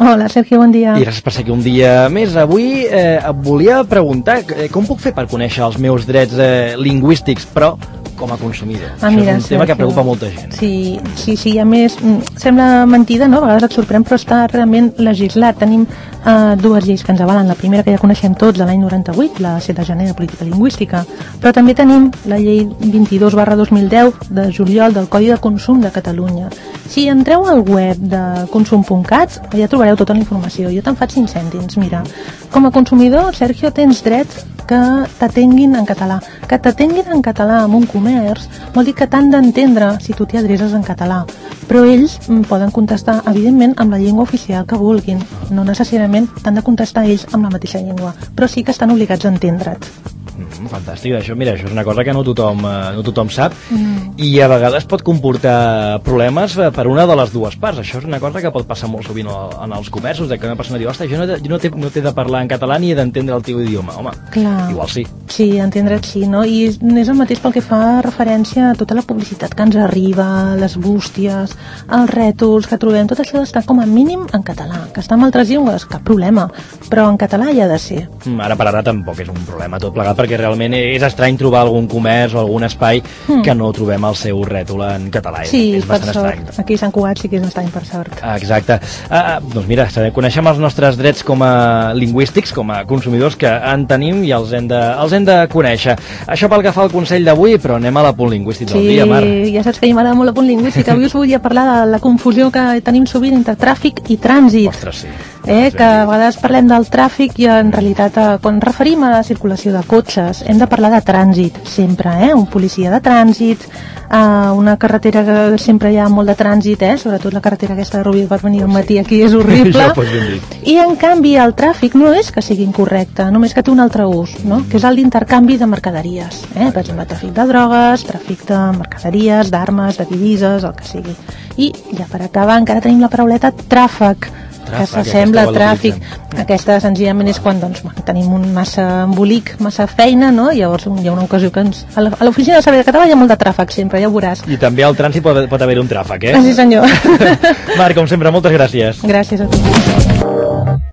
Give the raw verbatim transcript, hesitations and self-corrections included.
Hola, Sergio, bon dia. I gràcies per ser aquí un dia més. Avui eh, et volia preguntar eh, com puc fer per conèixer els meus drets eh, lingüístics, però com a consumidor. Ah, Això mira, és un tema Sergio, que preocupa molta gent. Sí, sí, sí, a més, sembla mentida, no? A vegades et sorprèn, però està realment legislat. Tenim eh, dues lleis que ens avalen. La primera, que ja coneixem tots, de l'any noranta-vuit, la set de gener de política lingüística, però també tenim la llei vint-i-dos barra dos mil deu de juliol del Codi de Consum de Catalunya. Si entreu al web de consum punt cat, ja trobareu tota la informació. Jo te'n faig cinc cèntims. Mira, com a consumidor, Sergio, tens drets que t'atenguin en català. Que t'atenguin en català en un comerç vol dir que t'han d'entendre si tu t'hi adreces en català. Però ells poden contestar, evidentment, amb la llengua oficial que vulguin. No necessàriament t'han de contestar ells amb la mateixa llengua, però sí que estan obligats a entendre't. Mm, fantàstic, això, mira, això és una cosa que no tothom, eh, no tothom sap Mm. i a vegades pot comportar problemes eh, per una de les dues parts. Això és una cosa que pot passar molt sovint al- en els comerços, de que una persona diu, ostres, jo no, he de- jo no, té, no té de parlar en català ni he d'entendre el teu idioma. Home, Clar. igual sí. Sí, entendre't sí, no? I és és el mateix pel que fa referència a tota la publicitat que ens arriba, les bústies, els rètols que trobem, tot això està com a mínim en català. Que està en altres llengües, cap problema, però en català hi ha de ser. Mm, Ara per ara tampoc és un problema tot plegat, perquè realment és estrany trobar algun comerç o algun espai Mm. que no trobem el seu rètol en català. Sí, és per bastant sort. estrany. Aquí a Sant Cugat sí que és estrany, per sort. Ah, exacte. Ah, ah, doncs mira, sabem, coneixem els nostres drets com a lingüístics, com a consumidors que en tenim i els hem de, els hem de conèixer. Això pel que fa al consell d'avui, però anem a l'apunt lingüístic del Sí, dia, Mar. ja saps que a mi m'agrada molt el punt lingüístic. Avui us volia parlar de la confusió que tenim sovint entre tràfic i trànsit. Ostres, sí. Eh, que a vegades parlem del tràfic i en realitat eh, quan ens referim a la circulació de cotxes hem de parlar de trànsit sempre, eh? Un policia de trànsit, eh, una carretera que sempre hi ha molt de trànsit, eh? Sobretot la carretera aquesta de Rubí per venir al matí aquí és horrible. Ja ho pots ben dir. I en canvi el tràfic no és que sigui incorrecte, només que té un altre ús, no? Que és el d'intercanvi de mercaderies, eh? Per exemple, tràfic de drogues, tràfic de mercaderies, d'armes, de divises, el que sigui. I ja per acabar encara tenim la parauleta tràfic, que Tràfic, s'assembla a aquesta la tràfic. utilitzem. Aquesta senzillament és quan doncs, bueno, tenim un massa embolic, massa feina, no? I llavors hi ha una ocasió que ens... A la- a l'oficina de Servei Català hi ha molt de tràfic sempre, ja ho veuràs. I també al trànsit pot, pot haver un tràfic, eh? Ah, sí senyor. Marc, com sempre, moltes gràcies. Gràcies a tu.